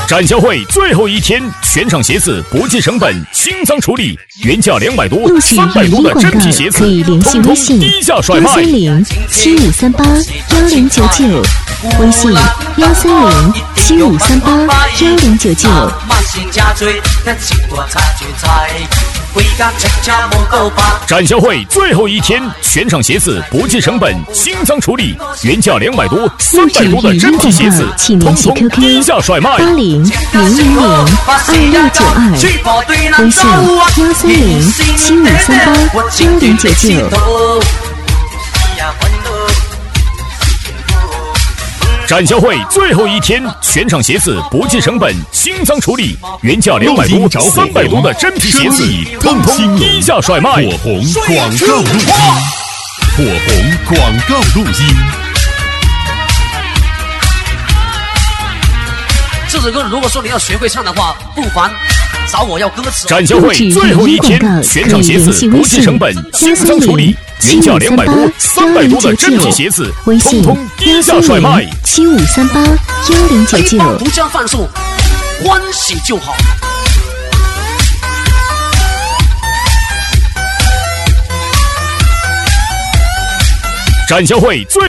展销会最后一天，全场鞋子不计成本清仓处理，原价200多、300多的真皮鞋子， 可以联系微信低价甩卖。 13075381099，微信13075381099。 展销会最后一天，全场鞋子不计成本清仓处理，原价200多、300多的真皮鞋子， 通通低价甩卖。 8000002692，微信13075381099。 展销会最后一天，全场鞋子不计成本清仓处理，原价200多、300多的真皮鞋子，通通低价甩卖。 火红广告录音，火红广告录音。 这首歌如果说你要学会唱的话，不妨找我要歌词。 展销会最后一天，全场鞋子不计成本清仓处理，原价200多、300多的真皮鞋子，通通低价甩卖。 13075381099。 独家贩售，欢喜就好。 展销会最